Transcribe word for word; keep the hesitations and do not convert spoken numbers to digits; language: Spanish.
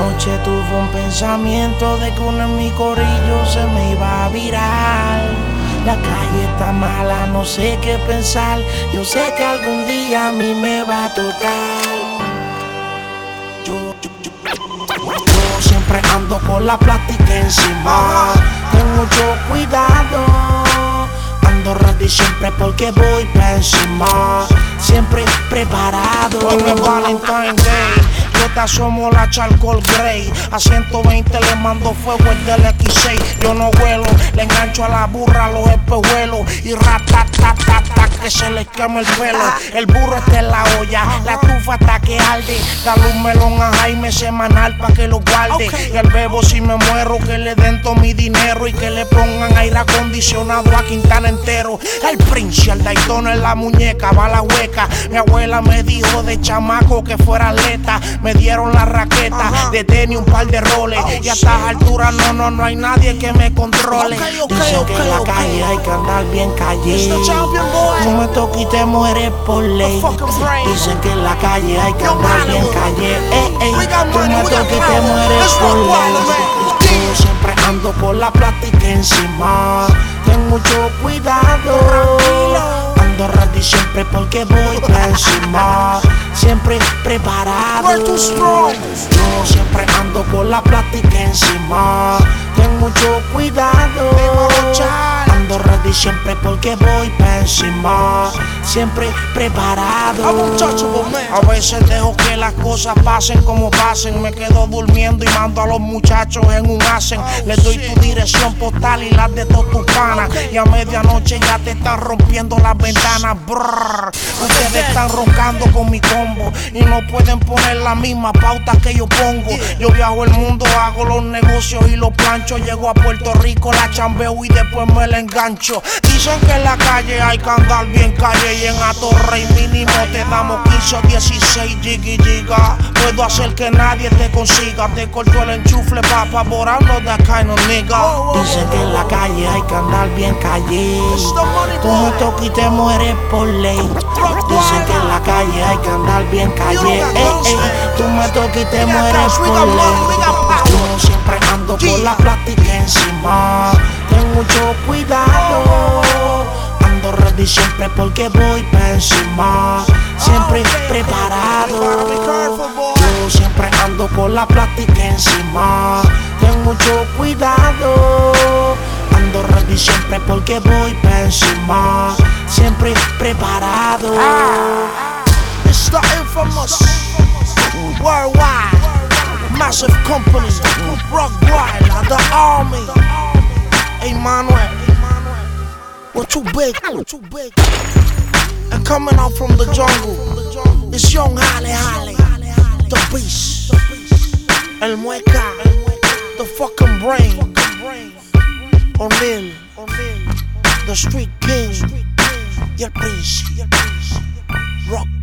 Anoche tuve un pensamiento de que uno en mi corillo se me iba a virar. La calle está mala, no sé qué pensar. Yo sé que algún día a mí me va a tocar. Yo, yo, yo, yo siempre ando con la plástica encima. Ten mucho cuidado. Ando ready siempre porque voy pa' encima. Siempre preparado. Hoy es Valentine's Day. Yo te asomo la charcoal grey. A ciento veinte le mando fuego el del equis seis. Yo no vuelo, le engancho a la burra los espejuelos. Y ratatatata que se le quema el pelo. El burro está en la olla, la estufa está que arde. Dale un melón a Jaime semanal pa' que lo guarde. Y al bebo si me muero que le den todo mi dinero. Y que le pongan aire acondicionado a Quintana entero. El Prince, el Daytona en la muñeca, va la hueca. Mi abuela me dijo de chamaco que fuera atleta. Me dieron la raqueta, de tenis un par de roles. Y a estas alturas no, no, no hay nadie que me controle. Dicen que en la calle hay que andar bien calle. Tú me toques y te mueres por ley. Dicen que en la calle hay que andar bien calle. Ey, ey, tú me toques y te mueres por ley. Yo siempre ando con la plástica encima. Ten mucho cuidado. Ando ready siempre porque voy pa' encima. Siempre preparado. Yo siempre ando con la plástica encima. Ten mucho cuidado. Ando ready siempre porque voy pa' encima. Siempre preparado. A veces dejo que las cosas pasen como pasen. Me quedo durmiendo y mando a los muchachos en un hacen. Les doy tu dirección postal y las de todos tus panas. Y a medianoche ya te están rompiendo las ventanas. Brrr. Ustedes están roncando con mi combo y no pueden poner la misma pauta que yo pongo. Yo viajo el mundo, hago los negocios y los plancho. Llego a Puerto Rico, la chambeo y después me la engancho. Dicen que en la calle hay que andar bien calle. Y en Atorrey mínimo te damos quince o dieciséis jiggy giga. Puedo hacer que nadie te consiga. Te corto el enchufle pa' favorarnos de kind of nigga. Dicen que en la calle hay que andar bien calle. Tú me toques y te mueres por ley. Dicen que en la calle hay que andar bien calle. Ey, ey, tú me toques y te mueres por ley. Yo siempre ando con la plástica encima. Ten mucho cuidado. Ando ready siempre porque voy pa' encima. Siempre preparado. Yo siempre ando con la plástica encima. Ten mucho cuidado. Ando ready siempre porque voy pa' encima. Siempre preparado. It's the infamous worldwide massive company, Rock Wild, the army. Hey Manuel, we're too big, we're too big. And coming out from the jungle, it's young Halle Halle, the beast, El Mueca, the fucking brain, O'Neal, the street king, y el Prince, Rock.